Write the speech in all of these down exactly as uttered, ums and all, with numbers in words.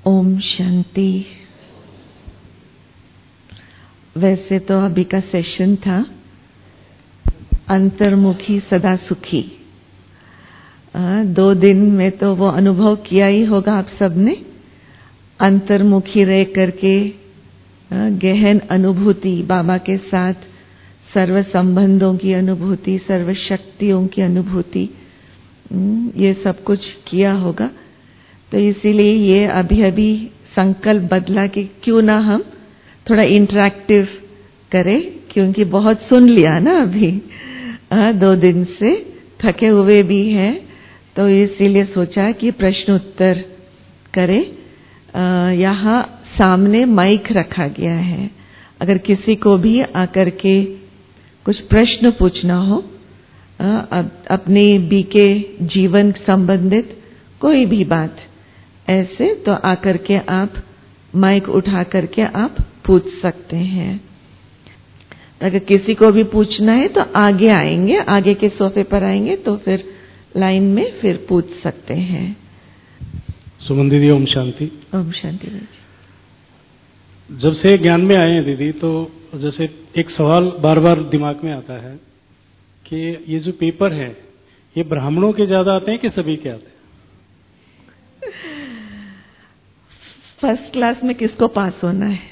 ओम शांति। वैसे तो अभी का सेशन था अंतर्मुखी सदा सुखी। आ, दो दिन में तो वो अनुभव किया ही होगा आप सबने। अंतर्मुखी रह करके आ, गहन अनुभूति, बाबा के साथ सर्व संबंधों की अनुभूति, सर्व शक्तियों की अनुभूति, ये सब कुछ किया होगा। तो इसीलिए ये अभी अभी संकल्प बदला कि क्यों ना हम थोड़ा इंटरैक्टिव करें, क्योंकि बहुत सुन लिया ना अभी आ, दो दिन से थके हुए भी हैं, तो इसीलिए सोचा कि प्रश्न उत्तर करें। यहाँ सामने माइक रखा गया है, अगर किसी को भी आकर के कुछ प्रश्न पूछना हो, आ, अपने बीके जीवन संबंधित कोई भी बात ऐसे, तो आकर के आप माइक उठा करके आप पूछ सकते हैं। अगर किसी को भी पूछना है तो आगे आएंगे, आगे के सोफे पर आएंगे, तो फिर लाइन में फिर पूछ सकते हैं। सुमन दीदी, ओम शांति। ओम शांति दीदी। जब से ज्ञान में आए हैं दीदी, तो जैसे एक सवाल बार बार दिमाग में आता है कि ये जो पेपर है ये ब्राह्मणों के ज्यादा आते हैं कि सभी के आते हैं? फर्स्ट क्लास में किसको पास होना है?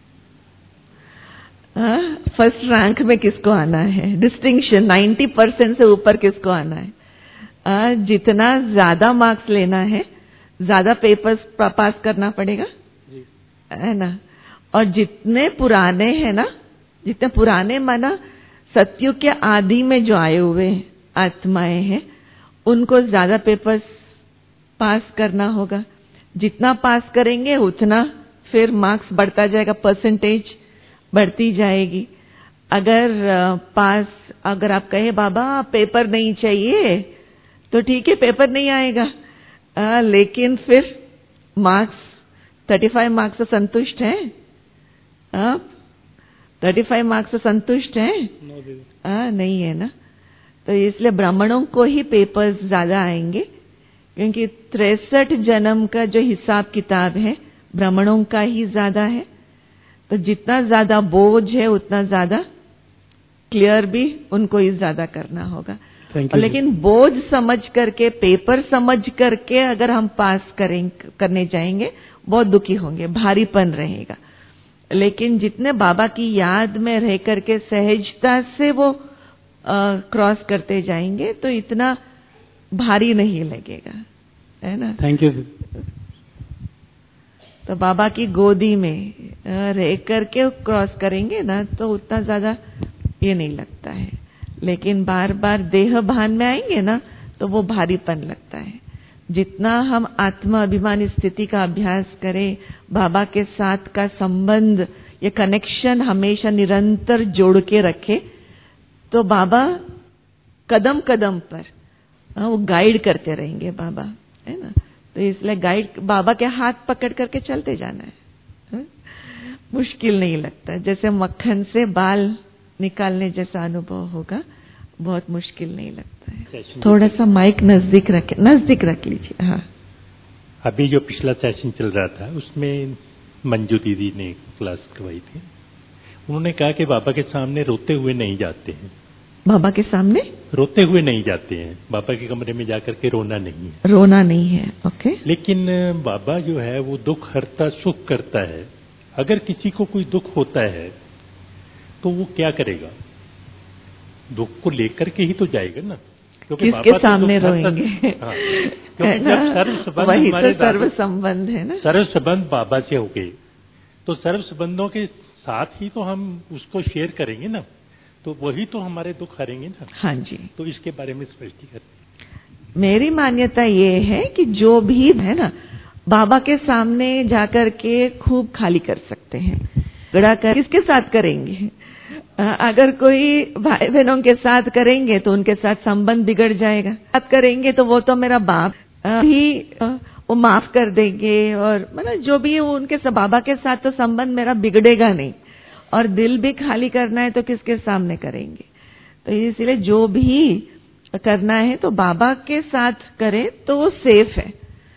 फर्स्ट रैंक में किसको आना है? डिस्टिंक्शन नब्बे परसेंट से ऊपर किसको आना है? आ, जितना ज्यादा मार्क्स लेना है, ज्यादा पेपर्स पास करना पड़ेगा, है ना। और जितने पुराने हैं ना, जितने पुराने माना सत्युग के आदि में जो आए हुए आत्माएं हैं, उनको ज्यादा पेपर्स पास करना होगा। जितना पास करेंगे उतना फिर मार्क्स बढ़ता जाएगा, परसेंटेज बढ़ती जाएगी। अगर पास अगर आप कहे बाबा पेपर नहीं चाहिए, तो ठीक है, पेपर नहीं आएगा, आ, लेकिन फिर मार्क्स पैंतीस मार्क्स से संतुष्ट हैं आप? पैंतीस मार्क्स से संतुष्ट हैं? आ, नहीं है ना। तो इसलिए ब्राह्मणों को ही पेपर्स ज्यादा आएंगे, क्योंकि तिरसठ जन्म का जो हिसाब किताब है ब्राह्मणों का ही ज्यादा है। तो जितना ज्यादा बोझ है उतना ज्यादा क्लियर भी उनको ही ज्यादा करना होगा। और लेकिन बोझ समझ करके, पेपर समझ करके अगर हम पास करें करने जाएंगे, बहुत दुखी होंगे, भारीपन रहेगा। लेकिन जितने बाबा की याद में रह करके सहजता से वो क्रॉस करते जाएंगे, तो इतना भारी नहीं लगेगा, है ना। Thank you. तो बाबा की गोदी में रह करके क्रॉस करेंगे ना, तो उतना ज्यादा ये नहीं लगता है। लेकिन बार बार देह भान में आएंगे ना, तो वो भारीपन लगता है। जितना हम आत्मा अभिमानी स्थिति का अभ्यास करें, बाबा के साथ का संबंध, ये कनेक्शन हमेशा निरंतर जोड़ के रखे, तो बाबा कदम कदम पर आ, वो गाइड करते रहेंगे बाबा, है ना। तो इसलिए गाइड, बाबा के हाथ पकड़ करके चलते जाना है, है? मुश्किल नहीं लगता। जैसे मक्खन से बाल निकालने जैसा अनुभव होगा, बहुत मुश्किल नहीं लगता है। थोड़ा सा माइक नजदीक रखे, नजदीक रख लीजिए। हाँ, अभी जो पिछला सेशन चल रहा था उसमें मंजू दीदी ने क्लास करवाई थी। उन्होंने कहा कि बाबा के सामने रोते हुए नहीं जाते हैं। बाबा के सामने रोते हुए नहीं जाते हैं, बाबा के कमरे में जाकर के रोना नहीं है। रोना नहीं है, ओके। लेकिन बाबा जो है वो दुख हरता सुख करता है। अगर किसी को कोई दुख होता है तो वो क्या करेगा? दुख को लेकर के ही तो जाएगा ना, क्योंकि किसके बाबा सामने तो रोएंगे? हाँ, क्योंकि जब सर्व संबंध वही हमारे तो सर्व संबंध है ना। सर्व संबंध बाबा से हो गए, तो सर्व संबंधों के साथ ही तो हम उसको शेयर करेंगे ना, तो वही तो हमारे दुख हरेंगे ना। हाँ जी। तो इसके बारे में स्पष्टीकरण। मेरी मान्यता ये है कि जो भी है ना, बाबा के सामने जाकर के खूब खाली कर सकते हैं। गड़ा कर किसके साथ करेंगे? अगर कोई भाई बहनों के साथ करेंगे तो उनके साथ संबंध बिगड़ जाएगा। बात करेंगे तो वो तो मेरा बाप भी वो माफ कर देंगे, और मतलब जो भी उनके बाबा के साथ तो संबंध मेरा बिगड़ेगा नहीं। और दिल भी खाली करना है तो किसके सामने करेंगे? तो इसलिए जो भी करना है तो बाबा के साथ करें तो वो सेफ है।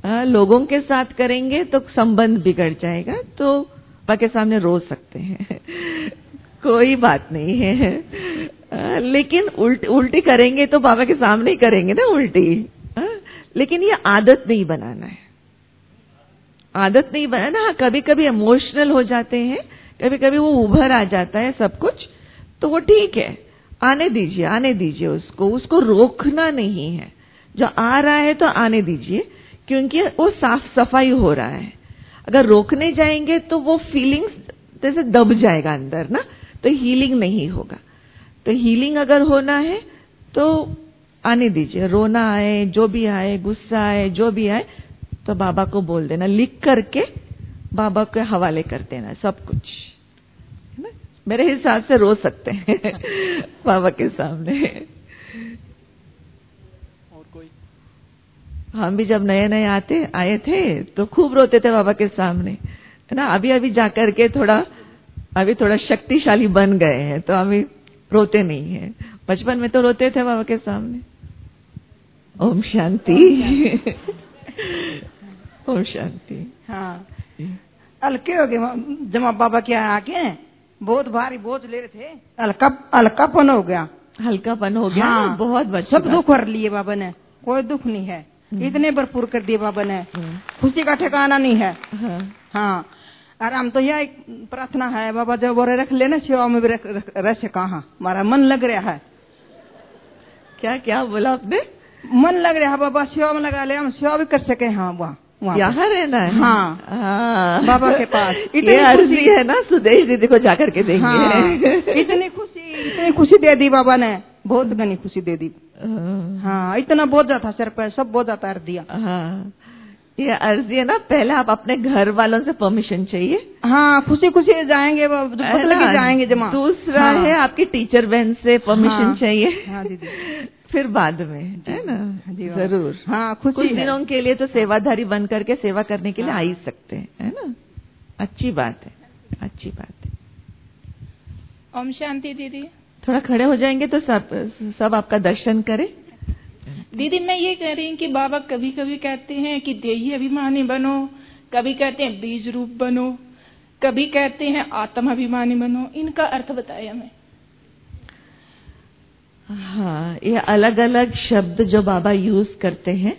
आ, लोगों के साथ करेंगे तो संबंध बिगड़ जाएगा, तो बाबा के सामने रो सकते हैं कोई बात नहीं है। आ, लेकिन उल्टी उल्टी करेंगे तो बाबा के सामने ही करेंगे ना उल्टी। आ, लेकिन ये आदत नहीं बनाना है, आदत नहीं बनाना। हाँ, कभी कभी इमोशनल हो जाते हैं, कभी कभी वो उभर आ जाता है सब कुछ, तो वो ठीक है, आने दीजिए, आने दीजिए उसको, उसको रोकना नहीं है। जो आ रहा है तो आने दीजिए, क्योंकि वो साफ सफाई हो रहा है। अगर रोकने जाएंगे तो वो फीलिंग्स जैसे दब जाएगा अंदर ना, तो हीलिंग नहीं होगा। तो हीलिंग अगर होना है तो आने दीजिए, रोना आए, जो भी आए, गुस्सा आए, जो भी आए, तो बाबा को बोल देना, लिख करके बाबा के हवाले कर देना सब कुछ, है ना। मेरे हिसाब से रो सकते हैं बाबा के सामने। और कोई? हम भी जब नए नए आते आए थे तो खूब रोते थे बाबा के सामने, है ना। अभी अभी जाकर के थोड़ा अभी थोड़ा शक्तिशाली बन गए हैं, तो अभी रोते नहीं हैं। बचपन में तो रोते थे बाबा के सामने। ओम शांति। ओम शांति। हाँ, हल्के हो गए जमा बाबा के यहाँ आके, बहुत भारी बोझ ले रहे थे, हल्का हल्कापन हो गया। हल्कापन हो गया। हाँ, बहुत बच्चे सब दुख कर लिए बाबा ने, कोई दुख नहीं है, इतने भरपूर कर दिए बाबा ने, खुशी का ठिकाना नहीं है। हाँ, हाँ। और हम तो यह प्रार्थना है, बाबा जो बोरे रख लेना, सेवा में भी रख, रख, रख कहाँ हमारा मन लग रहा है। क्या क्या बोला आपने? मन लग रहा है बाबा, सेवा में लगा ले, हम सेवा भी कर सके। हाँ, वहाँ यहाँ रहना है। हाँ, हाँ, बाबा के पास। इतनी अर्जी है ना, सुदेश दीदी को जाकर के देंगे। हाँ, इतनी खुशी, इतनी खुशी दे दी बाबा ने, बहुत घनी खुशी दे दी। हाँ, इतना बोझा था सर पे, सब बोझा तार दिया। हाँ, ये अर्जी है ना, पहले आप अपने घर वालों से परमिशन चाहिए। हाँ, खुशी खुशी जाएंगे, मतलब कि जाएंगे जमा। दूसरा हाँ, है आपकी टीचर बहन से परमिशन हाँ, चाहिए। हाँ दीदी, फिर बाद में, है ना। जरूर। हाँ, खुशी कुछ दिनों के लिए तो सेवाधारी बन करके सेवा करने के लिए आ ही सकते हैं, है ना। अच्छी बात है, अच्छी बात है। ओम शांति दीदी। थोड़ा खड़े हो जाएंगे तो सब सब आपका दर्शन करें। दीदी मैं ये कह रही हूँ कि बाबा कभी कभी कहते हैं कि देही अभिमानी बनो, कभी कहते हैं बीज रूप बनो, कभी कहते हैं आत्म अभिमानी बनो, इनका अर्थ बताया हमें। हाँ, ये अलग अलग शब्द जो बाबा यूज करते हैं।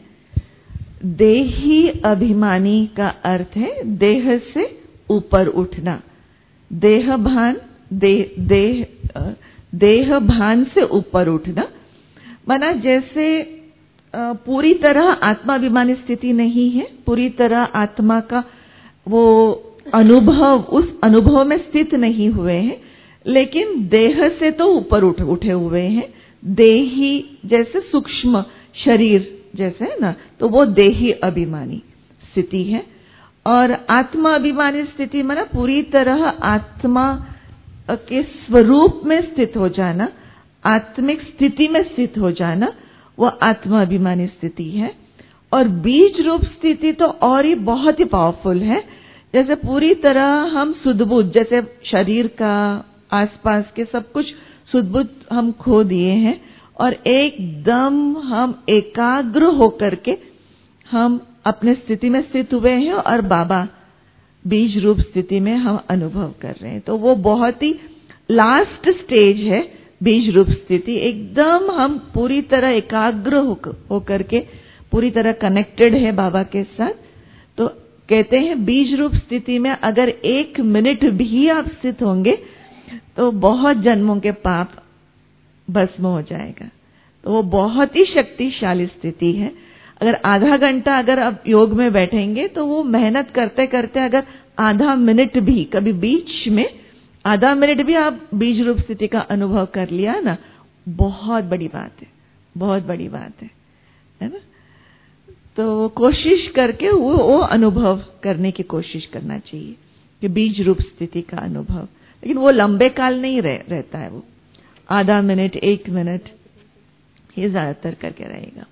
देही अभिमानी का अर्थ है देह से ऊपर उठना, देह भान, दे, देह देह भान से ऊपर उठना। माना जैसे पूरी तरह आत्माभिमानी स्थिति नहीं है, पूरी तरह आत्मा का वो अनुभव, उस अनुभव में स्थित नहीं हुए हैं, लेकिन देह से तो ऊपर उठ उठे हुए हैं। देही जैसे सूक्ष्म शरीर जैसे है ना, तो वो देही अभिमानी स्थिति है। और आत्मा अभिमानी स्थिति माना पूरी तरह आत्मा के स्वरूप में स्थित हो जाना, आत्मिक स्थिति में स्थित हो जाना, वो आत्मा अभिमानी स्थिति है। और बीज रूप स्थिति तो और ही बहुत ही पावरफुल है। जैसे पूरी तरह हम सुध-बुध, जैसे शरीर का, आसपास के सब कुछ सुध-बुध हम खो दिए हैं, और एकदम हम एकाग्र होकर के हम अपने स्थिति में स्थित हुए हैं, और बाबा बीज रूप स्थिति में हम अनुभव कर रहे हैं। तो वो बहुत ही लास्ट स्टेज है बीज रूप स्थिति। एकदम हम पूरी तरह एकाग्र होकर के पूरी तरह कनेक्टेड है बाबा के साथ। तो कहते हैं बीज रूप स्थिति में अगर एक मिनट भी आप स्थित होंगे तो बहुत जन्मों के पाप भस्म हो जाएगा। तो वो बहुत ही शक्तिशाली स्थिति है। अगर आधा घंटा अगर आप योग में बैठेंगे तो वो मेहनत करते करते अगर आधा मिनट भी, कभी बीच में आधा मिनट भी आप बीज रूप स्थिति का अनुभव कर लिया ना, बहुत बड़ी बात है, बहुत बड़ी बात है, है ना। तो कोशिश करके वो, वो अनुभव करने की कोशिश करना चाहिए कि बीज रूप स्थिति का अनुभव। लेकिन वो लंबे काल नहीं रह, रहता है, वो आधा मिनट, एक मिनट, ये ज्यादातर करके रहेगा।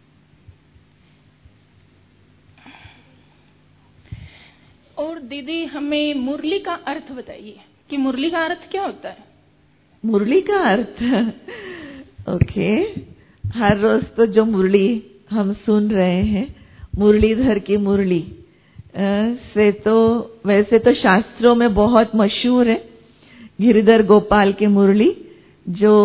और दीदी हमें मुरली का अर्थ बताइए कि मुरली का अर्थ क्या होता है? मुरली का अर्थ ओके, हर रोज तो जो मुरली हम सुन रहे हैं मुरलीधर की मुरली से तो वैसे तो शास्त्रों में बहुत मशहूर है गिरिधर गोपाल की मुरली, जो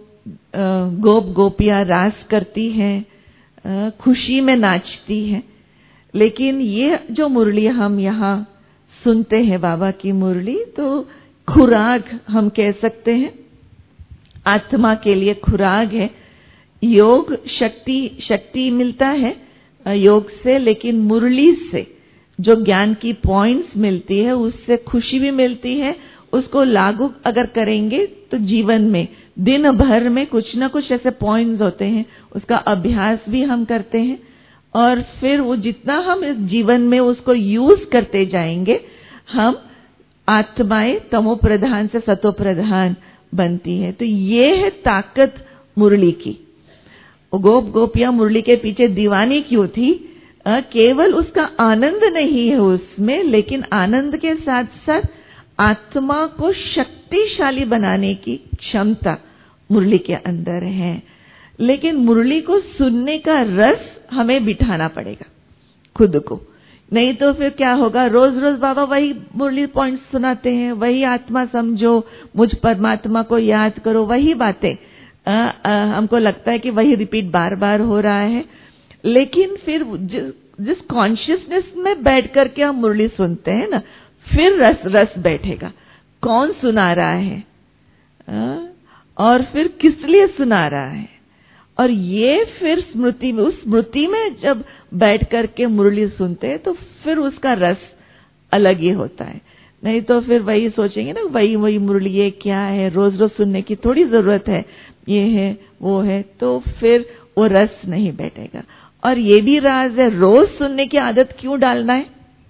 गोप गोपियां रास करती हैं, खुशी में नाचती हैं। लेकिन ये जो मुरली हम यहाँ सुनते हैं बाबा की मुरली, तो खुराक हम कह सकते हैं, आत्मा के लिए खुराक है। योग शक्ति शक्ति मिलता है योग से, लेकिन मुरली से जो ज्ञान की पॉइंट्स मिलती है उससे खुशी भी मिलती है। उसको लागू अगर करेंगे तो जीवन में दिन भर में कुछ ना कुछ ऐसे पॉइंट्स होते हैं, उसका अभ्यास भी हम करते हैं और फिर वो जितना हम इस जीवन में उसको यूज करते जाएंगे, हम आत्माएं तमो प्रधान से सतो प्रधान बनती है। तो ये है ताकत मुरली की। गोप गोपियां मुरली के पीछे दीवानी क्यों थी? आ, केवल उसका आनंद नहीं है उसमें, लेकिन आनंद के साथ साथ आत्मा को शक्तिशाली बनाने की क्षमता मुरली के अंदर है। लेकिन मुरली को सुनने का रस हमें बिठाना पड़ेगा खुद को, नहीं तो फिर क्या होगा, रोज रोज बाबा वही मुरली पॉइंट सुनाते हैं, वही आत्मा समझो, मुझ परमात्मा को याद करो, वही बातें आ, आ, हमको लगता है कि वही रिपीट बार बार हो रहा है। लेकिन फिर जिस, जिस कॉन्शियसनेस में बैठ करके हम मुरली सुनते हैं ना, फिर रस रस बैठेगा, कौन सुना रहा है आ, और फिर किस लिए सुना रहा है, और ये फिर स्मृति में, उस स्मृति में जब बैठ करके मुरली सुनते हैं तो फिर उसका रस अलग ही होता है। नहीं तो फिर वही सोचेंगे ना, वही वही मुरली, ये क्या है, रोज रोज सुनने की थोड़ी जरूरत है, ये है वो है, तो फिर वो रस नहीं बैठेगा। और ये भी राज है, रोज सुनने की आदत क्यों डालना है,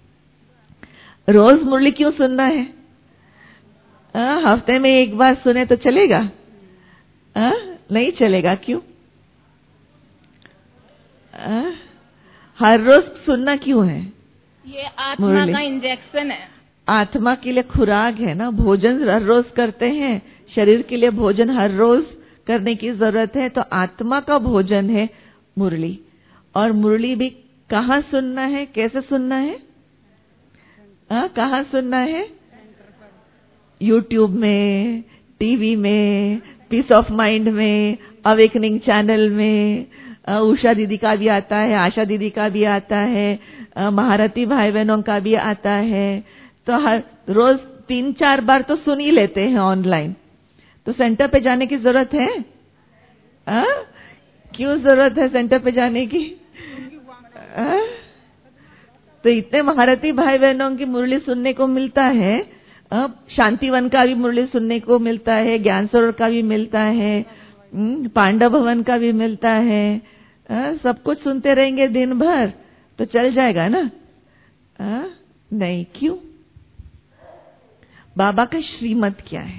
रोज मुरली क्यों सुनना है? आ, हफ्ते में एक बार सुने तो चलेगा? आ, नहीं चलेगा, क्यों? आ, हर रोज सुनना क्यों है? ये आत्मा का इंजेक्शन है, आत्मा के लिए खुराक है ना। भोजन हर रोज करते हैं, शरीर के लिए भोजन हर रोज करने की जरूरत है, तो आत्मा का भोजन है मुरली। और मुरली भी कहाँ सुनना है, कैसे सुनना है? आ, कहाँ सुनना है? यूट्यूब में, टीवी में, पीस ऑफ माइंड में, अवेकनिंग चैनल में, उषा दीदी का भी आता है, आशा दीदी का भी आता है, महारथी भाई बहनों का भी आता है। तो हर रोज तीन चार बार तो सुन ही लेते हैं ऑनलाइन, तो सेंटर पे जाने की जरूरत है? आ? क्यों जरूरत है सेंटर पे जाने की? आ? तो इतने महारथी भाई बहनों की मुरली सुनने को मिलता है, शांतिवन का भी मुरली सुनने को मिलता है, ज्ञान सरोवर का भी मिलता है, पांडव भवन का भी मिलता है, आ? सब कुछ सुनते रहेंगे दिन भर तो चल जाएगा ना? आ? नहीं, क्यों? बाबा का श्रीमत क्या है?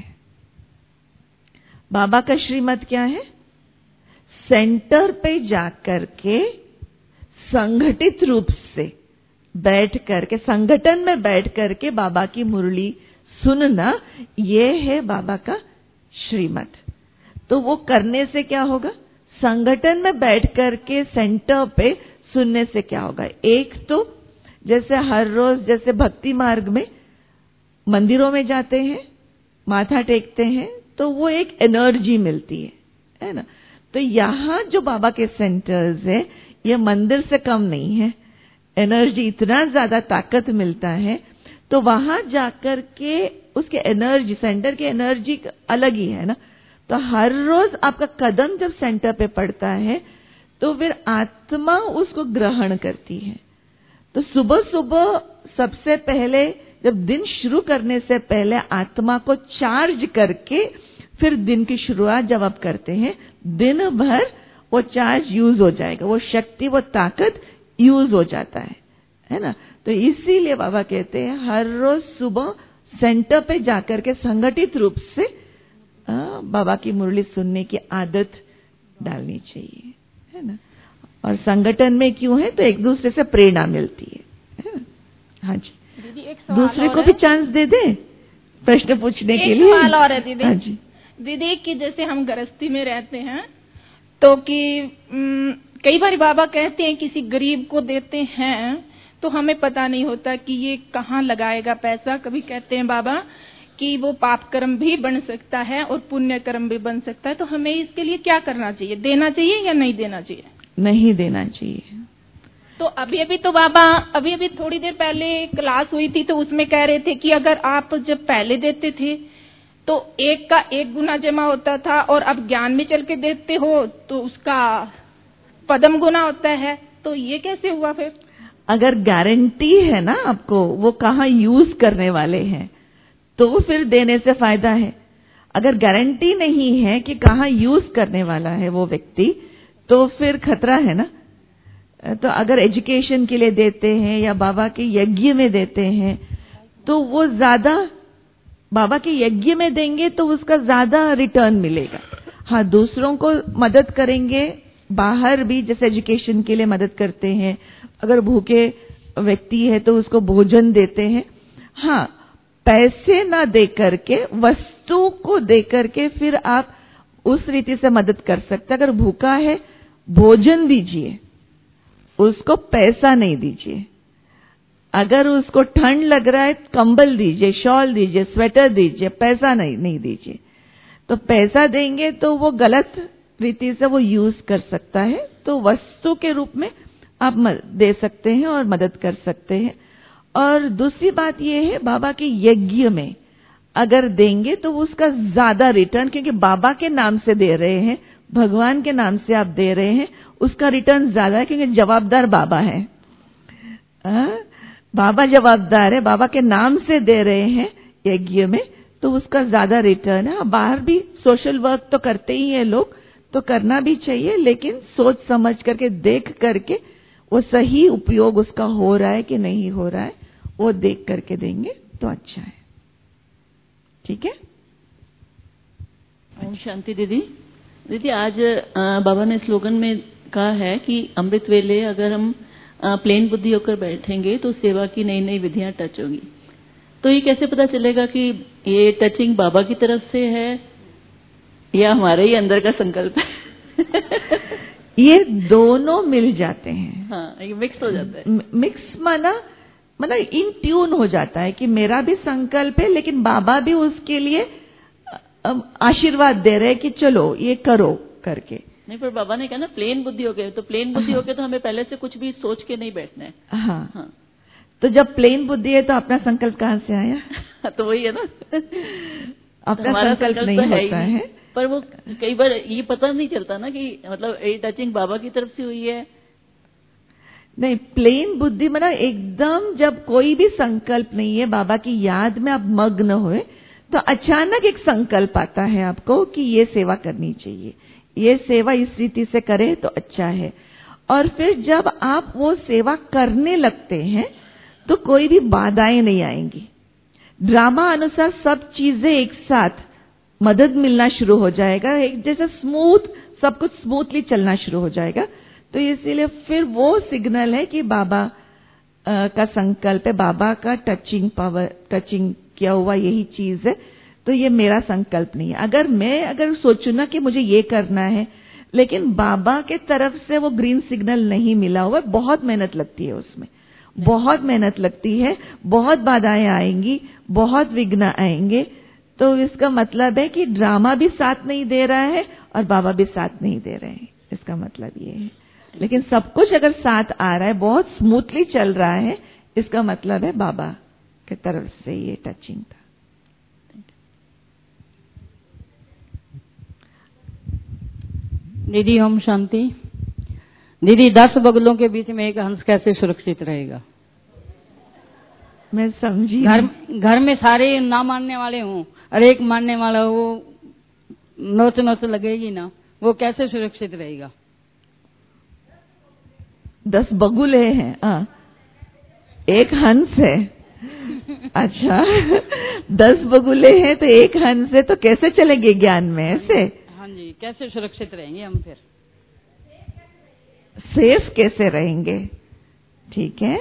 बाबा का श्रीमत क्या है? सेंटर पे जाकर के संगठित रूप से बैठ करके, संगठन में बैठ करके बाबा की मुरली सुनना, ये है बाबा का श्रीमत। तो वो करने से क्या होगा? संगठन में बैठ करके सेंटर पे सुनने से क्या होगा? एक तो जैसे हर रोज जैसे भक्ति मार्ग में मंदिरों में जाते हैं, माथा टेकते हैं, तो वो एक एनर्जी मिलती है, है ना? तो यहाँ जो बाबा के सेंटर्स है, ये मंदिर से कम नहीं है, एनर्जी इतना ज्यादा ताकत मिलता है। तो वहां जाकर के उसके एनर्जी, सेंटर की एनर्जी अलग ही है ना। तो हर रोज आपका कदम जब सेंटर पे पड़ता है तो फिर आत्मा उसको ग्रहण करती है। तो सुबह सुबह सबसे पहले जब दिन शुरू करने से पहले आत्मा को चार्ज करके फिर दिन की शुरुआत जब आप करते हैं, दिन भर वो चार्ज यूज हो जाएगा, वो शक्ति, वो ताकत यूज हो जाता है, है ना। तो इसीलिए बाबा कहते हैं हर रोज सुबह सेंटर पे जाकर के संगठित रूप से आ, बाबा की मुरली सुनने की आदत डालनी चाहिए, है ना। और संगठन में क्यों है? तो एक दूसरे से प्रेरणा मिलती है, है ना। हाँ जी दीदी, एक दूसरे को भी चांस दे दे प्रश्न पूछने के लिए। सवाल और है दीदी। हाँ जी दीदी कि जैसे हम गृहस्थी में रहते हैं तो कि कई बार बाबा कहते हैं किसी गरीब को देते हैं तो हमें पता नहीं होता कि ये कहाँ लगाएगा पैसा। कभी कहते हैं बाबा कि वो पाप कर्म भी बन सकता है और पुण्य कर्म भी बन सकता है, तो हमें इसके लिए क्या करना चाहिए? देना चाहिए या नहीं देना चाहिए? नहीं देना चाहिए। तो अभी अभी तो बाबा अभी अभी थोड़ी देर पहले क्लास हुई थी तो उसमें कह रहे थे कि अगर आप जब पहले देते थे तो एक का एक गुना जमा होता था और अब ज्ञान में चल के देते हो तो उसका पदम गुना होता है, तो ये कैसे हुआ फिर? अगर गारंटी है ना आपको वो कहाँ यूज करने वाले हैं तो फिर देने से फायदा है। अगर गारंटी नहीं है कि कहाँ यूज करने वाला है वो व्यक्ति तो फिर खतरा है ना। तो अगर एजुकेशन के लिए देते हैं या बाबा के यज्ञ में देते हैं तो वो ज्यादा बाबा के यज्ञ में देंगे तो उसका ज्यादा रिटर्न मिलेगा। हाँ, दूसरों को मदद करेंगे बाहर भी, जैसे एजुकेशन के लिए मदद करते हैं, अगर भूखे व्यक्ति है तो उसको भोजन देते हैं। हाँ, पैसे ना दे करके वस्तु को दे करके फिर आप उस रीति से मदद कर सकते। अगर भूखा है भोजन दीजिए, उसको पैसा नहीं दीजिए। अगर उसको ठंड लग रहा है कंबल दीजिए, शॉल दीजिए, स्वेटर दीजिए, पैसा नहीं नहीं दीजिए। तो पैसा देंगे तो वो गलत रीति से वो यूज कर सकता है। तो वस्तु के रूप में आप दे सकते हैं और मदद कर सकते हैं। और दूसरी बात ये है, बाबा के यज्ञ में अगर देंगे तो उसका ज्यादा रिटर्न, क्योंकि बाबा के नाम से दे रहे हैं, भगवान के नाम से आप दे रहे हैं, उसका रिटर्न ज्यादा है क्योंकि जवाबदार बाबा है। आ? बाबा जवाबदार है, बाबा के नाम से दे रहे हैं यज्ञ में तो उसका ज्यादा रिटर्न है। बाहर भी सोशल वर्क तो करते ही हैं लोग, तो करना भी चाहिए, लेकिन सोच समझ करके देख करके वो सही उपयोग उसका हो रहा है कि नहीं हो रहा है वो देख करके देंगे तो अच्छा है। ठीक है। ओम शांति। दीदी दीदी आज आ, बाबा ने स्लोगन में कहा है कि अमृत वेले अगर हम आ, प्लेन बुद्धि होकर बैठेंगे तो सेवा की नई नई विधियां टच होंगी। तो ये कैसे पता चलेगा कि ये टचिंग बाबा की तरफ से है या हमारे ही अंदर का संकल्प है? ये दोनों मिल जाते हैं। हाँ, ये मिक्स हो जाता है। मिक्स माना मतलब इन ट्यून हो जाता है कि मेरा भी संकल्प है लेकिन बाबा भी उसके लिए आशीर्वाद दे रहे हैं कि चलो ये करो करके। नहीं, पर बाबा ने कहा ना प्लेन बुद्धि हो गए, तो प्लेन बुद्धि हाँ। हो गए तो हमें पहले से कुछ भी सोच के नहीं बैठना है। हाँ, हाँ। तो जब प्लेन बुद्धि है तो अपना संकल्प कहाँ से आया? तो वही है ना, अपना संकल्प नहीं तो होता है, है। पर वो कई बार ये पता नहीं चलता ना कि मतलब ये टचिंग बाबा की तरफ से हुई है। नहीं, प्लेन बुद्धि मतलब एकदम जब कोई भी संकल्प नहीं है, बाबा की याद में आप मग्न हुए तो अचानक एक संकल्प आता है आपको कि ये सेवा करनी चाहिए, ये सेवा इस रीति से करें तो अच्छा है। और फिर जब आप वो सेवा करने लगते हैं तो कोई भी बाधाएं नहीं आएंगी। ड्रामा अनुसार सब चीजें एक साथ मदद मिलना शुरू हो जाएगा, एक जैसे स्मूथ सब कुछ स्मूथली चलना शुरू हो जाएगा। तो इसीलिए फिर वो सिग्नल है कि बाबा आ, का संकल्प है, बाबा का टचिंग पावर, टचिंग किया हुआ यही चीज है, तो ये मेरा संकल्प नहीं है। अगर मैं अगर सोचूं ना कि मुझे ये करना है लेकिन बाबा के तरफ से वो ग्रीन सिग्नल नहीं मिला हुआ, बहुत मेहनत लगती है उसमें, बहुत मेहनत लगती है, बहुत बाधाएं आएंगी, बहुत विघ्न आएंगे। तो इसका मतलब है कि ड्रामा भी साथ नहीं दे रहा है और बाबा भी साथ नहीं दे रहे हैं, इसका मतलब ये है। लेकिन सब कुछ अगर साथ आ रहा है, बहुत स्मूथली चल रहा है, इसका मतलब है बाबा की तरफ से ये टचिंग था। दीदी ओम शांति। दीदी, दस बगलों के बीच में एक हंस कैसे सुरक्षित रहेगा? मैं समझी। घर घर में सारे ना मानने वाले हों और एक मानने वाला हो, नोच नोच लगेगी ना, वो कैसे सुरक्षित रहेगा? दस बगुले हैं, आ, एक हंस है। अच्छा, दस बगुले हैं तो एक हंस है, तो कैसे चलेंगे ज्ञान में ऐसे? हाँ जी, कैसे सुरक्षित रहेंगे हम? फिर सेफ कैसे रहेंगे? ठीक है,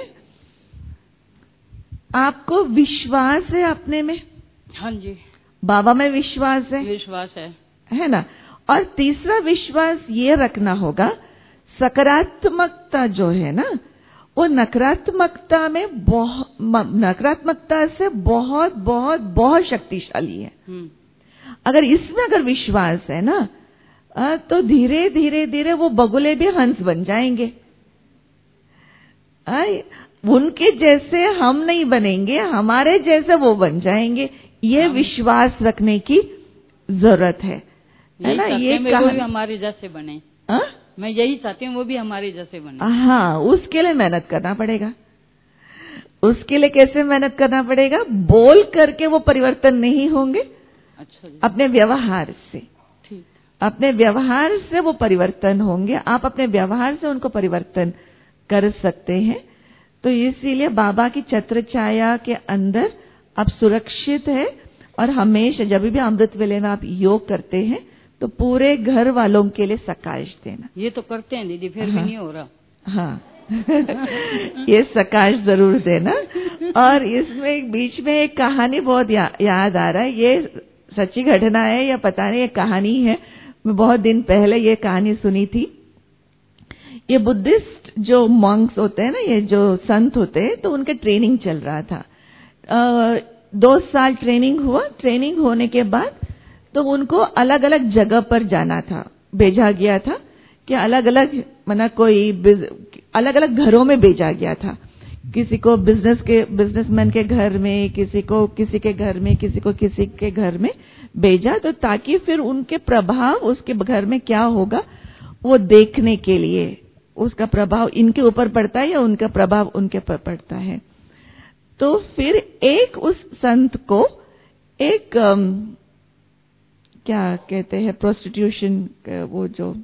आपको विश्वास है अपने में? हाँ जी, बाबा में विश्वास है, विश्वास है, है ना। और तीसरा विश्वास ये रखना होगा, सकारात्मकता जो है ना, वो नकारात्मकता में बहुत नकारात्मकता से बहुत बहुत बहुत शक्तिशाली है। अगर इसमें अगर विश्वास है ना, तो धीरे धीरे धीरे वो बगुले भी हंस बन जाएंगे। उनके जैसे हम नहीं बनेंगे, हमारे जैसे वो बन जाएंगे। ये विश्वास रखने की जरूरत है, है ना। ये वो भी हमारे जैसे बने। आ? मैं यही चाहती हूँ वो भी हमारे जैसे बने। हाँ, उसके लिए मेहनत करना पड़ेगा। उसके लिए कैसे मेहनत करना पड़ेगा? बोल करके वो परिवर्तन नहीं होंगे। अच्छा जी। अपने व्यवहार से, ठीक, अपने व्यवहार से वो परिवर्तन होंगे। आप अपने व्यवहार से उनको परिवर्तन कर सकते हैं। तो इसीलिए बाबा की छत्र छाया के अंदर आप सुरक्षित है। और हमेशा जब भी अमृत वेले में आप योग करते हैं तो पूरे घर वालों के लिए सकाश देना। ये तो करते हैं दीदी, फिर हाँ, भी नहीं हो रहा। हाँ ये सकाश जरूर देना। और इसमें एक बीच में एक कहानी बहुत या, याद आ रहा है। ये सच्ची घटना है या पता नहीं, ये कहानी है। मैं बहुत दिन पहले ये कहानी सुनी थी। ये बुद्धिस्ट जो मॉन्क्स होते हैं ना, ये जो संत होते हैं, तो उनके ट्रेनिंग चल रहा था। आ, दो साल ट्रेनिंग हुआ। ट्रेनिंग होने के बाद तो उनको अलग अलग जगह पर जाना था, भेजा गया था कि अलग अलग माना कोई अलग अलग घरों में भेजा गया था। किसी को बिजनेस के बिजनेसमैन के घर में, किसी को किसी के घर में, किसी को किसी के घर में भेजा, तो ताकि फिर उनके प्रभाव उसके घर में क्या होगा वो देखने के लिए, उसका प्रभाव इनके ऊपर पड़ता है या उनका प्रभाव उनके ऊपर पड़ता है। तो फिर एक उस संत को एक um, क्या कहते हैं प्रोस्टिट्यूशन, वो जो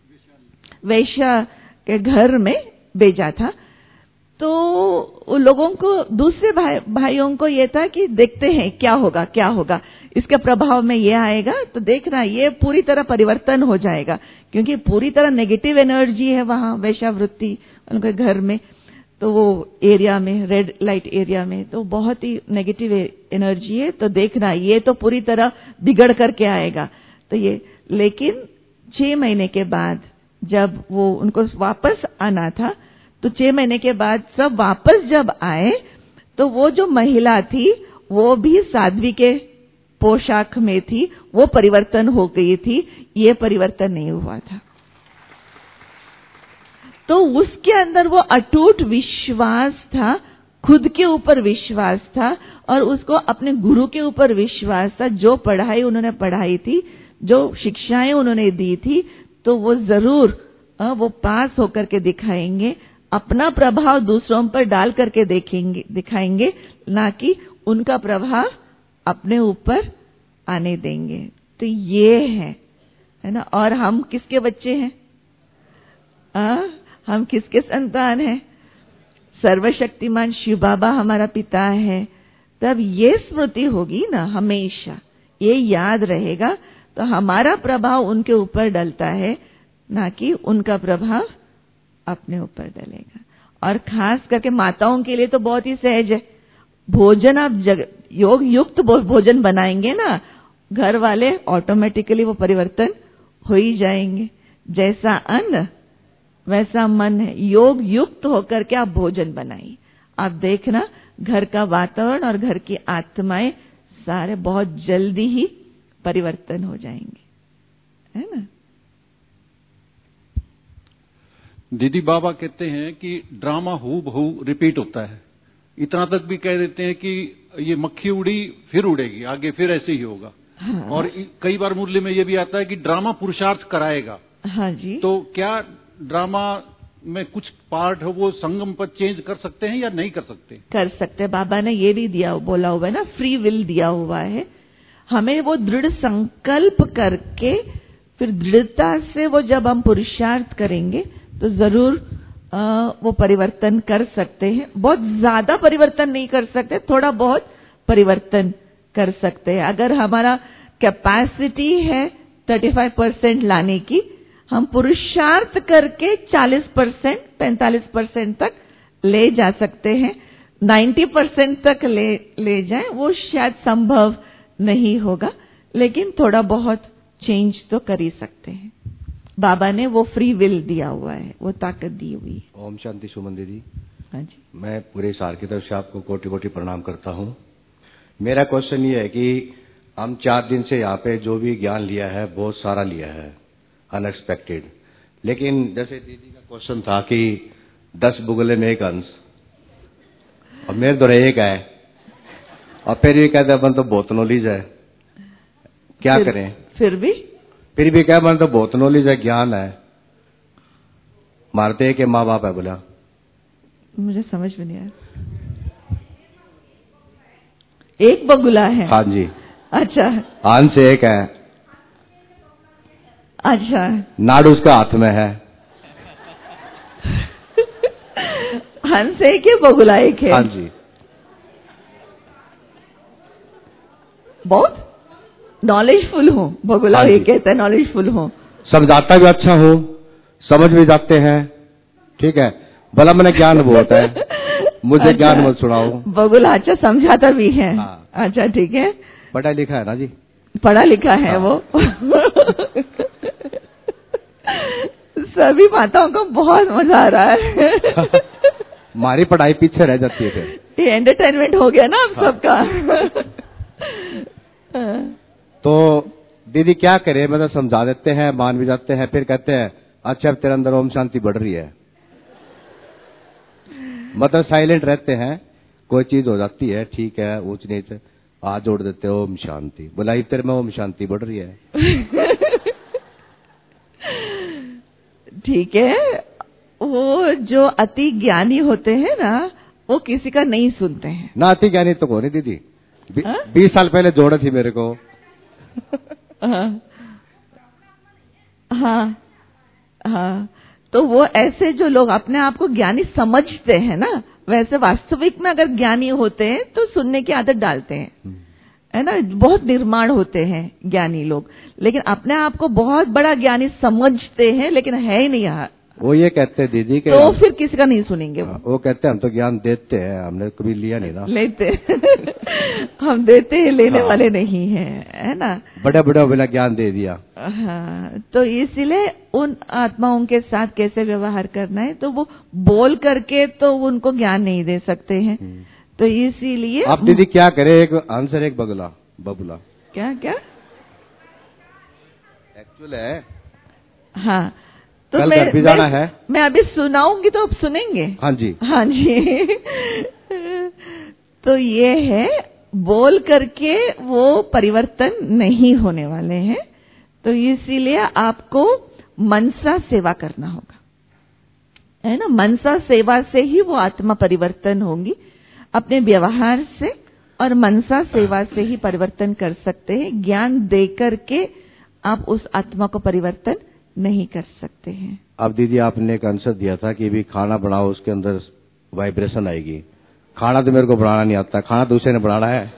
वैश्या के घर में भेजा था। तो उन लोगों को, दूसरे भाई भाइयों को ये था कि देखते हैं क्या होगा क्या होगा, इसके प्रभाव में ये आएगा तो देखना ये पूरी तरह परिवर्तन हो जाएगा, क्योंकि पूरी तरह नेगेटिव एनर्जी है वहां वैश्यावृत्ति उनके घर में। तो वो एरिया में, रेड लाइट एरिया में, तो बहुत ही नेगेटिव एनर्जी है। तो देखना ये तो पूरी तरह बिगड़ करके आएगा। तो ये, लेकिन छह महीने के बाद जब वो उनको वापस आना था, तो छह महीने के बाद सब वापस जब आए तो वो जो महिला थी वो भी साध्वी के पोशाक में थी, वो परिवर्तन हो गई थी, ये परिवर्तन नहीं हुआ था। तो उसके अंदर वो अटूट विश्वास था, खुद के ऊपर विश्वास था और उसको अपने गुरु के ऊपर विश्वास था। जो पढ़ाई उन्होंने पढ़ाई थी, जो शिक्षाएं उन्होंने दी थी, तो वो जरूर वो पास होकर के दिखाएंगे, अपना प्रभाव दूसरों पर डाल करके देखेंगे दिखाएंगे, ना कि उनका प्रभाव अपने ऊपर आने देंगे। तो ये है है ना। और हम किसके बच्चे हैं? आ, हम किसके संतान हैं? सर्वशक्तिमान शिव बाबा हमारा पिता है। तब ये स्मृति होगी ना, हमेशा ये याद रहेगा, तो हमारा प्रभाव उनके ऊपर डलता है, ना कि उनका प्रभाव अपने ऊपर डलेगा। और खास करके माताओं के लिए तो बहुत ही सहज है। भोजन आप जग, योग युक्त भोजन बनाएंगे ना, घर वाले ऑटोमेटिकली वो परिवर्तन हो ही जाएंगे। जैसा अन्न वैसा मन है। योग युक्त होकर के आप भोजन बनाइए, आप देखना घर का वातावरण और घर की आत्माएं सारे बहुत जल्दी ही परिवर्तन हो जाएंगे, है ना। दीदी बाबा कहते हैं कि ड्रामा हू बहू रिपीट होता है। इतना तक भी कह देते हैं कि ये मक्खी उड़ी फिर उड़ेगी, आगे फिर ऐसे ही होगा। हाँ। और कई बार मुरली में ये भी आता है कि ड्रामा पुरुषार्थ कराएगा। हाँ जी। तो क्या ड्रामा में कुछ पार्ट हो वो संगम पर चेंज कर सकते हैं या नहीं कर सकते? कर सकते। बाबा ने ये भी दिया बोला हुआ है ना, फ्री विल दिया हुआ है हमें। वो दृढ़ संकल्प करके फिर दृढ़ता से वो जब हम पुरुषार्थ करेंगे तो जरूर आ, वो परिवर्तन कर सकते हैं। बहुत ज्यादा परिवर्तन नहीं कर सकते, थोड़ा बहुत परिवर्तन कर सकते हैं। अगर हमारा कैपेसिटी है पैंतीस परसेंट लाने की, हम पुरुषार्थ करके चालीस परसेंट पैंतालीस परसेंट तक ले जा सकते हैं। नब्बे परसेंट तक ले ले जाएं वो शायद संभव नहीं होगा, लेकिन थोड़ा बहुत चेंज तो कर ही सकते हैं। बाबा ने वो फ्री विल दिया हुआ है, वो ताकत दी हुई है। ओम शांति सुमन दीदी। हाँ जी। मैं पूरे साल की तरफ से आपको कोटि कोटि प्रणाम करता हूँ। मेरा क्वेश्चन ये है कि हम चार दिन से यहाँ पे जो भी ज्ञान लिया है बहुत सारा लिया है, अनएक्सपेक्टेड। लेकिन जैसे दीदी का क्वेश्चन था कि दस बुगले में एक अंश, और मेरे द्वारा एक है, और फिर भी कहते अपन तो बहुत नॉलेज है, क्या फिर, करें? फिर भी फिर भी क्या, मन तो बहुत नॉलेज है, ज्ञान है, मारते के माँ बाप है। बोला मुझे समझ में नहीं आया। एक बगुला है? हाँ जी। अच्छा। अंश एक है। अच्छा। नाड़ उसका हाथ में है। हंस एक है, बगुला एक है? हाँ जी। बहुत नॉलेजफुल हूँ, बगुला हाँ ये कहता है नॉलेजफुल हूँ। समझाता भी अच्छा हूँ, समझ भी जाते हैं, ठीक है। भला मैंने ज्ञान बहुत है, मुझे अच्छा, ज्ञान मत सुनाओ। बगुला अच्छा समझाता भी है। हाँ। अच्छा ठीक है। पढ़ा लिखा है ना जी? पढ़ा लिखा है। हाँ। वो सभी माताओं को बहुत मजा आ रहा है। हमारी पढ़ाई पीछे रह जाती है फिर। ये एंटरटेनमेंट हो गया ना आप सबका। तो दीदी क्या करे, मतलब समझा देते हैं, मान भी जाते हैं, फिर कहते हैं अच्छा तेरे अंदर ओम शांति बढ़ रही है। मतलब साइलेंट रहते हैं, कोई चीज हो जाती है, ठीक है, ऊंच नीच हाथ जोड़ देते हो, ओम शांति। बोला तेरे में ओम शांति बढ़ रही है। ठीक है। वो जो अति ज्ञानी होते हैं ना, वो किसी का नहीं सुनते हैं ना। अति ज्ञानी तो कौन है दीदी? बीस साल पहले जोड़े थी मेरे को। हाँ हाँ हाँ। तो वो ऐसे जो लोग अपने आप को ज्ञानी समझते हैं ना, वैसे वास्तविक में अगर ज्ञानी होते हैं तो सुनने की आदत डालते हैं, है ना। बहुत निर्माण होते हैं ज्ञानी लोग, लेकिन अपने आप को बहुत बड़ा ज्ञानी समझते हैं, लेकिन है ही नहीं यहाँ। वो ये कहते हैं दीदी के, तो फिर किसी का नहीं सुनेंगे वो। वो कहते हैं हम तो ज्ञान देते हैं, हमने कभी लिया नहीं ना। लेते हम देते हैं, लेने हाँ। वाले नहीं हैं, है ना। बड़ा बड़ा बिना ज्ञान दे दिया। हाँ, तो इसीलिए उन आत्माओं के साथ कैसे व्यवहार करना है, तो वो बोल करके तो उनको ज्ञान नहीं दे सकते हैं। तो इसीलिए आप दीदी क्या करे, एक आंसर एक बगुला बबुला क्या क्या एक्चुअल है। हाँ, तो कल मैं, घर भी जाना है। मैं अभी सुनाऊंगी तो आप सुनेंगे। हाँ जी हाँ जी। तो ये है, बोल करके वो परिवर्तन नहीं होने वाले हैं, तो इसीलिए आपको मनसा सेवा करना होगा, है ना। मनसा सेवा से ही वो आत्मा परिवर्तन होगी, अपने व्यवहार से और मनसा सेवा से ही परिवर्तन कर सकते हैं। ज्ञान दे करके आप उस आत्मा को परिवर्तन नहीं कर सकते हैं। अब दीदी आपने एक आंसर दिया था कि भी खाना बनाओ, उसके अंदर वाइब्रेशन आएगी। खाना तो मेरे को बनाना नहीं आता, खाना दूसरे ने बनाना है।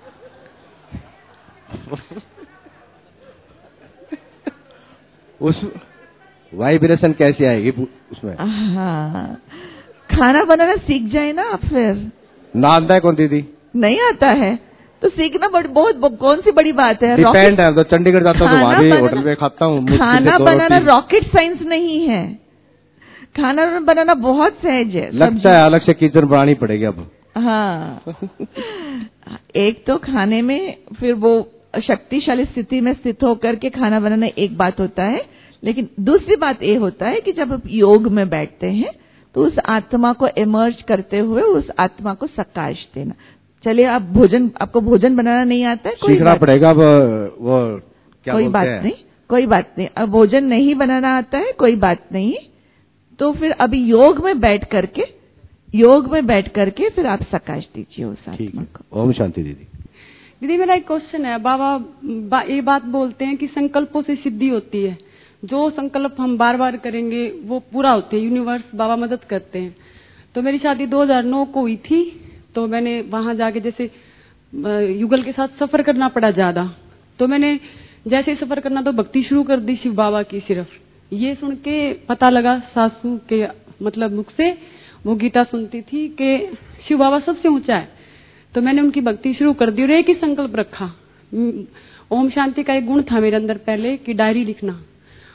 उस वाइब्रेशन कैसे आएगी उसमें? हाँ, खाना बनाना सीख जाए ना आप। फिर ना आता है कौन दीदी? नहीं आता है तो सीखना बड़, बहुत, बहुत कौन सी बड़ी बात है। डिपेंड है, तो चंडीगढ़ जाता हूँ तो वहाँ भी होटल में खाता हूँ। खाना बनाना रॉकेट साइंस नहीं है, खाना बनाना बहुत सहज है। लगता है अलग से किचन बनानी पड़ेगी अब। हाँ। एक तो खाने में फिर वो शक्तिशाली स्थिति में स्थित होकर के खाना बनाना एक बात होता है, लेकिन दूसरी बात ये होता है कि जब आप योग में बैठते हैं तो उस आत्मा को इमर्ज करते हुए उस आत्मा को सकाश देना। चलिए, आप भोजन, आपको भोजन बनाना नहीं आता है, कोई सीखना पड़ेगा। अब वो क्या कोई बात नहीं, कोई बात नहीं। अब भोजन नहीं बनाना आता है, कोई बात नहीं। तो फिर अभी योग में बैठ करके योग में बैठ करके फिर आप सकाश दीजिए उस आत्मा को। ओम शांति दीदी। दीदी मेरा एक क्वेश्चन है। बाबा बा, ये बात बोलते हैं कि संकल्पों से सिद्धि होती है, जो संकल्प हम बार बार करेंगे वो पूरा होते हैं, यूनिवर्स बाबा मदद करते हैं। तो मेरी शादी दो हज़ार नौ को हुई थी, तो मैंने वहां जाके जैसे युगल के साथ सफर करना पड़ा ज्यादा, तो मैंने जैसे सफर करना तो भक्ति शुरू कर दी शिव बाबा की। सिर्फ ये सुन के पता लगा, सासू के मतलब मुख से वो गीता सुनती थी कि शिव बाबा सबसे ऊंचा है, तो मैंने उनकी भक्ति शुरू कर दी और एक ही संकल्प रखा। ओम शांति का एक गुण था मेरे अंदर पहले कि डायरी लिखना,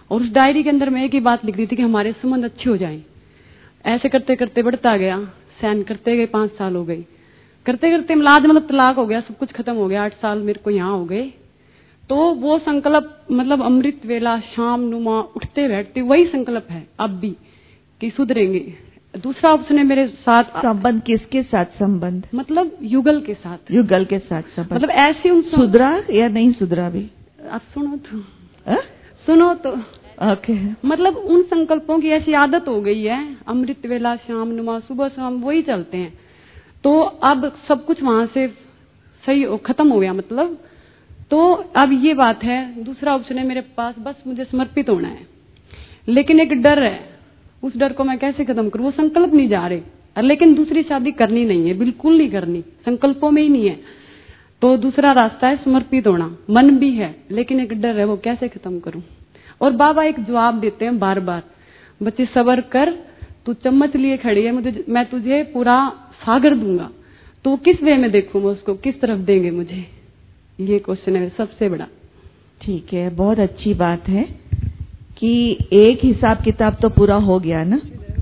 और उस डायरी के अंदर मैं एक ही बात लिख दी थी कि हमारे संबंध अच्छे हो जाएं। ऐसे करते करते बढ़ता गया, सहन करते गए, पांच साल हो गए, करते करते मिलाद मतलब तलाक हो गया, सब कुछ खत्म हो गया, आठ साल मेरे को यहाँ हो गए। तो वो संकल्प मतलब अमृत वेला शाम नुमा उठते बैठते वही संकल्प है अब भी कि सुधरेंगे। दूसरा ऑप्शन है मेरे साथ संबंध, किसके साथ संबंध? मतलब युगल के साथ। युगल के साथ संबंध मतलब ऐसे उन सुधरा या नहीं सुधरा भी? आप सुनो तो आ? सुनो तो ओके okay. मतलब उन संकल्पों की ऐसी आदत हो गई है, अमृत वेला शाम नुमा सुबह शाम वही चलते हैं। तो अब सब कुछ वहां से सही खत्म हो गया मतलब। तो अब ये बात है, दूसरा ऑप्शन है मेरे पास, बस मुझे समर्पित होना है। लेकिन एक डर है, उस डर को मैं कैसे खत्म करूं? वो संकल्प नहीं जा रहे, लेकिन दूसरी शादी करनी नहीं है, बिल्कुल नहीं करनी, संकल्पों में ही नहीं है। तो दूसरा रास्ता है समर्पित होना, मन भी है लेकिन एक डर है, वो कैसे खत्म करूं? और बाबा एक जवाब देते हैं बार बार, बच्चे सबर कर, तू चम्मच लिए खड़ी है, मुझे मैं तुझे पूरा सागर दूंगा। तो किस वे में देखूं मैं उसको, किस तरफ देंगे मुझे? ये क्वेश्चन है सबसे बड़ा। ठीक है, बहुत अच्छी बात है कि एक हिसाब किताब तो पूरा हो गया ना,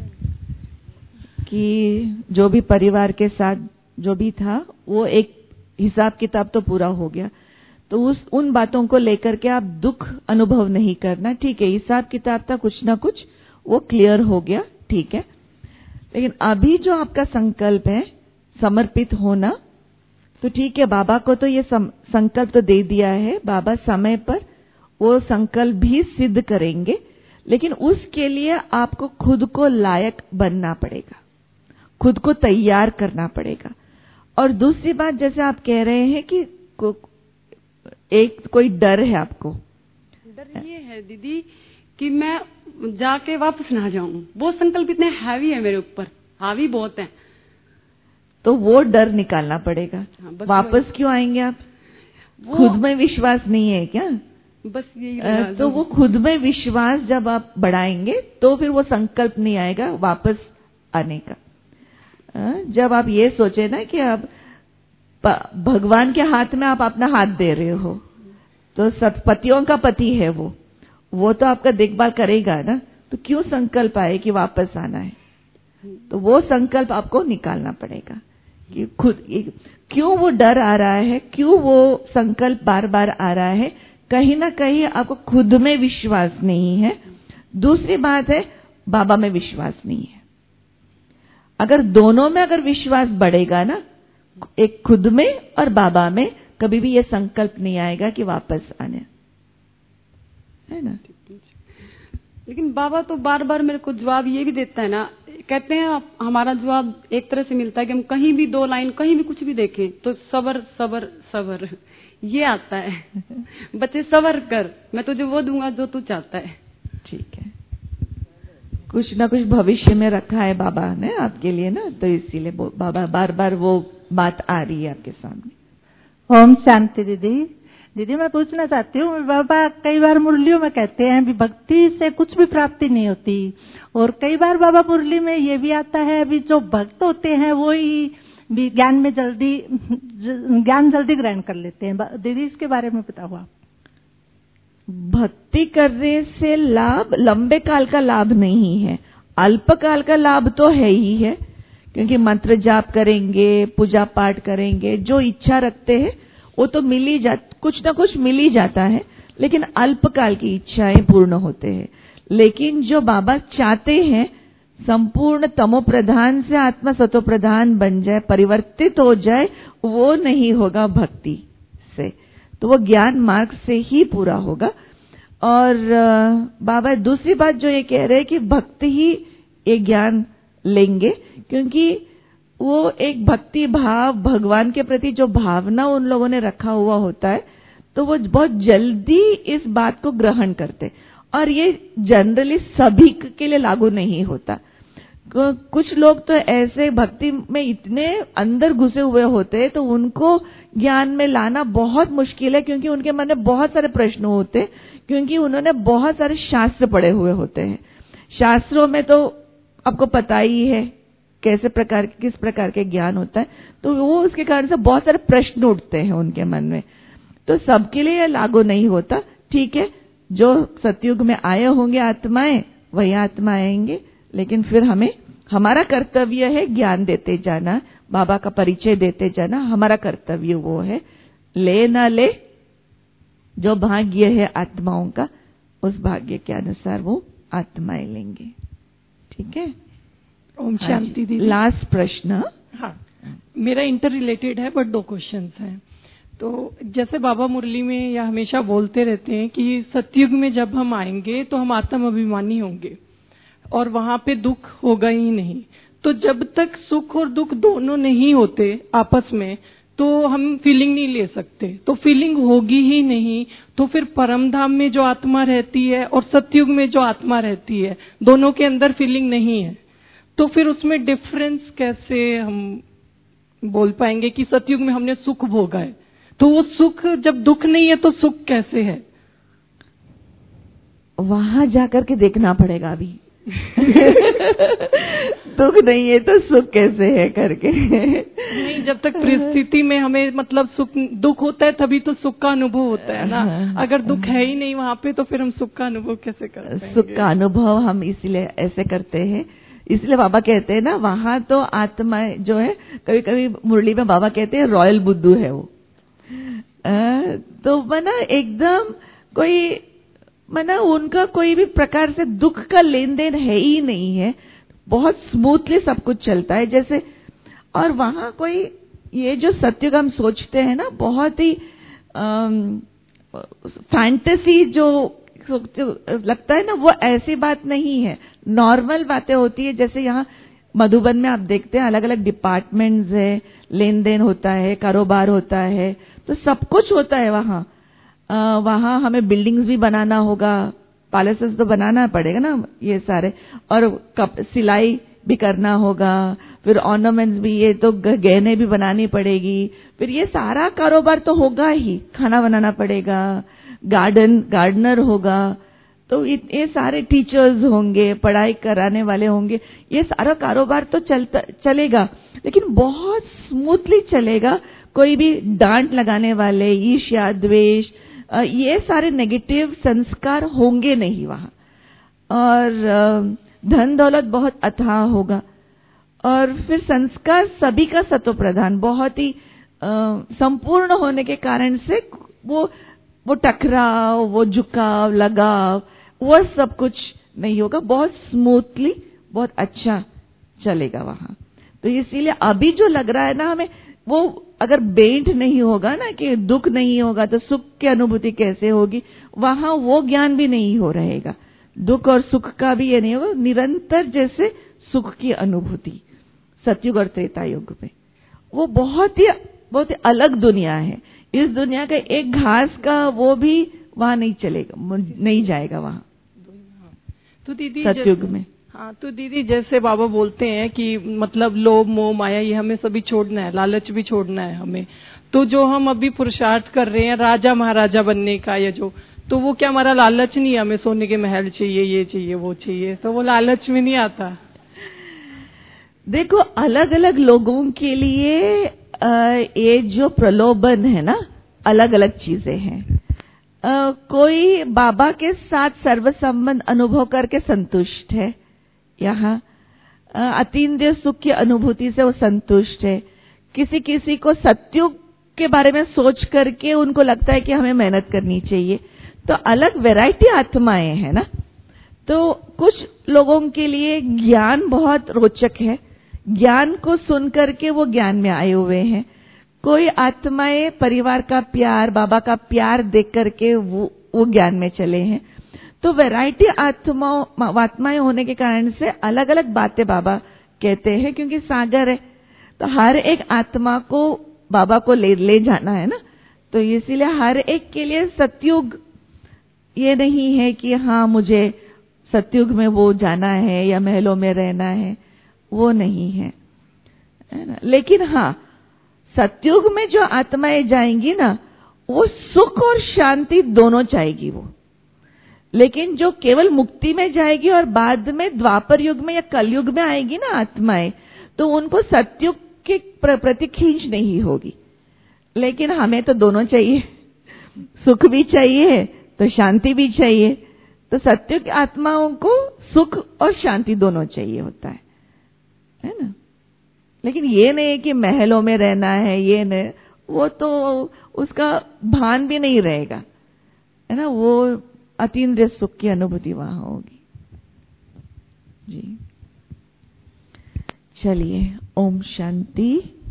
कि जो भी परिवार के साथ जो भी था वो एक हिसाब किताब तो पूरा हो गया। तो उस उन बातों को लेकर के आप दुख अनुभव नहीं करना। ठीक है, हिसाब किताब था कुछ ना कुछ, वो क्लियर हो गया, ठीक है। लेकिन अभी जो आपका संकल्प है समर्पित होना, तो ठीक है, बाबा को तो ये संकल्प तो दे दिया है, बाबा समय पर वो संकल्प भी सिद्ध करेंगे। लेकिन उसके लिए आपको खुद को लायक बनना पड़ेगा, खुद को तैयार करना पड़ेगा। और दूसरी बात, जैसे आप कह रहे हैं कि को, एक कोई डर है आपको। डर ये है दीदी कि मैं जाके वापस ना जाऊं, वो संकल्प इतने हैवी है मेरे ऊपर, हावी बहुत है। तो वो डर निकालना पड़ेगा। हाँ, वापस क्यों आएंगे आप? खुद में विश्वास नहीं है क्या? बस यही। तो वो खुद में विश्वास जब आप बढ़ाएंगे तो फिर वो संकल्प नहीं आएगा वापस आने का। जब आप ये सोचे ना कि आप भगवान के हाथ में आप अपना हाथ दे रहे हो, तो सतपतियों का पति है वो वो तो आपका देखभाल करेगा ना, तो क्यों संकल्प आए कि वापस आना है? तो वो संकल्प आपको निकालना पड़ेगा कि खुद क्यों वो डर आ रहा है, क्यों वो संकल्प बार बार आ रहा है। कहीं ना कहीं आपको खुद में विश्वास नहीं है। दूसरी बात है, बाबा में विश्वास नहीं है। अगर दोनों में अगर विश्वास बढ़ेगा ना, एक खुद में और बाबा में, कभी भी ये संकल्प नहीं आएगा कि वापस आने, है ना। लेकिन बाबा तो बार बार मेरे को जवाब ये भी देता है ना, कहते हैं हमारा जवाब एक तरह से मिलता है कि हम कहीं भी दो लाइन कहीं भी कुछ भी देखें तो सबर सबर सबर ये आता है। बच्चे सबर कर, मैं तुझे वो दूंगा जो तू चाहता है। ठीक है, कुछ ना कुछ भविष्य में रखा है बाबा ने आपके लिए ना, तो इसीलिए बाबा बार बार वो बात आ रही है आपके सामने। ओम शांति। दीदी दीदी मैं पूछना चाहती हूँ, बाबा कई बार मुरलियों में कहते हैं भी भक्ति से कुछ भी प्राप्ति नहीं होती, और कई बार बाबा मुरली में ये भी आता है अभी जो भक्त होते हैं वो ही भी ज्ञान में जल्दी ज्ञान जल्दी ग्रहण कर लेते हैं। दीदी इसके बारे में बताओ आप। भक्ति करने से लाभ लंबे काल का लाभ नहीं है, अल्पकाल का लाभ तो है ही है, क्योंकि मंत्र जाप करेंगे, पूजा पाठ करेंगे, जो इच्छा रखते हैं वो तो मिल ही जा कुछ ना कुछ मिल ही जाता है, लेकिन अल्पकाल की इच्छाएं पूर्ण होते हैं। लेकिन जो बाबा चाहते हैं संपूर्ण तमो प्रधान से आत्मा सतो प्रधान बन जाए, परिवर्तित हो जाए, वो नहीं होगा भक्ति से, तो वो ज्ञान मार्ग से ही पूरा होगा। और बाबा दूसरी बात जो ये कह रहे हैं कि भक्त ही ये ज्ञान लेंगे, क्योंकि वो एक भक्ति भाव, भगवान के प्रति जो भावना उन लोगों ने रखा हुआ होता है, तो वो बहुत जल्दी इस बात को ग्रहण करते। और ये जनरली सभी के लिए लागू नहीं होता। कुछ लोग तो ऐसे भक्ति में इतने अंदर घुसे हुए होते हैं, तो उनको ज्ञान में लाना बहुत मुश्किल है, क्योंकि उनके मन में बहुत सारे प्रश्न होते हैं, क्योंकि उन्होंने बहुत सारे शास्त्र पढ़े हुए होते हैं। शास्त्रों में तो आपको पता ही है कैसे प्रकार किस प्रकार के ज्ञान होता है, तो वो उसके कारण से बहुत सारे प्रश्न उठते हैं उनके मन में। तो सबके लिए लागू नहीं होता। ठीक है, जो सतयुग में आए होंगे आत्माएं वही आत्मा आएंगे, लेकिन फिर हमें हमारा कर्तव्य है ज्ञान देते जाना, बाबा का परिचय देते जाना, हमारा कर्तव्य वो है। ले ना ले, जो भाग्य है आत्माओं का उस भाग्य के अनुसार वो आत्माएं लेंगे। ठीक है, ओम शांति दीदी। लास्ट प्रश्न। हाँ, मेरा इंटर रिलेटेड है बट दो क्वेश्चंस हैं। तो जैसे बाबा मुरली में या हमेशा बोलते रहते हैं कि सतयुग में जब हम आएंगे तो हम आत्म अभिमानी होंगे और वहां पे दुख होगा ही नहीं। तो जब तक सुख और दुख दोनों नहीं होते आपस में तो हम फीलिंग नहीं ले सकते, तो फीलिंग होगी ही नहीं। तो फिर परम धाम में जो आत्मा रहती है और सतयुग में जो आत्मा रहती है दोनों के अंदर फीलिंग नहीं है, तो फिर उसमें डिफरेंस कैसे हम बोल पाएंगे कि सतयुग में हमने सुख भोगा है, तो वो सुख जब दुख नहीं है तो सुख कैसे है? वहां जाकर के देखना पड़ेगा अभी। दुख नहीं है तो सुख कैसे है करके। नहीं, जब तक परिस्थिति में हमें मतलब सुख दुख होता है तभी तो सुख का अनुभव होता है ना। अगर दुख है ही नहीं वहां पे तो फिर हम सुख का अनुभव कैसे कर पाएंगे? सुख का अनुभव हम इसलिए ऐसे करते हैं, इसलिए बाबा कहते हैं ना वहां तो आत्मा जो है, कभी कभी मुरली में बाबा कहते हैं रॉयल बुद्धू है वो। आ, तो मना एकदम कोई मना उनका कोई भी प्रकार से दुख का लेन देन है ही नहीं है, बहुत स्मूथली सब कुछ चलता है जैसे। और वहां कोई ये जो सतयुग हम सोचते हैं ना, बहुत ही फैंटेसी जो लगता है ना, वो ऐसी बात नहीं है, नॉर्मल बातें होती है। जैसे यहाँ मधुबन में आप देखते हैं अलग अलग डिपार्टमेंट्स है, लेन देन होता है, कारोबार होता है, तो सब कुछ होता है वहां। वहां हमें बिल्डिंग्स भी बनाना होगा, पैलेसेस तो बनाना पड़ेगा ना ये सारे, और कप सिलाई भी करना होगा, फिर ऑर्नामेंट्स भी, ये तो गहने भी बनानी पड़ेगी, फिर ये सारा कारोबार तो होगा ही, खाना बनाना पड़ेगा, गार्डन गार्डनर होगा, तो ये सारे टीचर्स होंगे, पढ़ाई कराने वाले होंगे, ये सारा कारोबार तो चलता चलेगा, लेकिन बहुत स्मूथली चलेगा। कोई भी डांट लगाने वाले, ईर्ष्या, द्वेष, ये सारे नेगेटिव संस्कार होंगे नहीं वहां। और धन दौलत बहुत अथाह होगा, और फिर संस्कार सभी का सतो प्रधान, बहुत ही संपूर्ण होने के कारण से वो वो टकराव, वो झुकाव, लगाव, वो सब कुछ नहीं होगा, बहुत स्मूथली, बहुत अच्छा चलेगा वहां। तो इसीलिए अभी जो लग रहा है ना हमें, वो अगर बेंट नहीं होगा ना कि दुख नहीं होगा तो सुख की अनुभूति कैसे होगी, वहां वो ज्ञान भी नहीं हो रहेगा, दुख और सुख का भी ये नहीं होगा, निरंतर जैसे सुख की अनुभूति सतयुग और त्रेता युग में। वो बहुत ही बहुत ही अलग दुनिया है। इस दुनिया का एक घास का वो भी वहां नहीं चलेगा, नहीं जाएगा वहां तो दीदी सतयुग में। हाँ, तो दीदी जैसे बाबा बोलते हैं कि मतलब लोभ मोह माया ये हमें सभी छोड़ना है, लालच भी छोड़ना है हमें। तो जो हम अभी पुरुषार्थ कर रहे हैं राजा महाराजा बनने का, या जो, तो वो क्या हमारा लालच नहीं है? हमें सोने के महल चाहिए, ये चाहिए, वो चाहिए, तो वो लालच में नहीं आता? देखो, अलग अलग लोगों के लिए आ, ये जो प्रलोभन है ना, अलग अलग चीजें हैं। आ, कोई बाबा के साथ सर्व संबंध अनुभव करके संतुष्ट है, यहाँ अतीन्द्रिय सुख की अनुभूति से वो संतुष्ट है। किसी किसी को सतयुग के बारे में सोच करके उनको लगता है कि हमें मेहनत करनी चाहिए। तो अलग वैरायटी आत्माएं हैं ना। तो कुछ लोगों के लिए ज्ञान बहुत रोचक है, ज्ञान को सुन करके वो ज्ञान में आए हुए हैं। कोई आत्माएं परिवार का प्यार, बाबा का प्यार देख करके वो वो ज्ञान में चले हैं। तो वैरायटी आत्माओं आत्माएं होने के कारण से अलग अलग बातें बाबा कहते हैं, क्योंकि सागर है तो हर एक आत्मा को बाबा को ले ले जाना है ना। तो इसीलिए हर एक के लिए सतयुग ये नहीं है कि हाँ मुझे सतयुग में वो जाना है या महलों में रहना है, वो नहीं है, है ना। लेकिन हाँ, सतयुग में जो आत्माएं जाएंगी ना, वो सुख और शांति दोनों चाहेगी वो। लेकिन जो केवल मुक्ति में जाएगी और बाद में द्वापर युग में या कलयुग में आएगी ना आत्माएं, तो उनको सतयुग के प्रति खींच नहीं होगी। लेकिन हमें तो दोनों चाहिए, सुख भी चाहिए, तो शांति भी चाहिए। तो सत्युग आत्माओं को सुख और शांति दोनों चाहिए होता है, है ना। लेकिन ये नहीं कि महलों में रहना है, ये नहीं, वो तो उसका भान भी नहीं रहेगा, है ना। वो अतीन्द्रिय सुख की अनुभूति वहां होगी। जी चलिए, ओम शांति।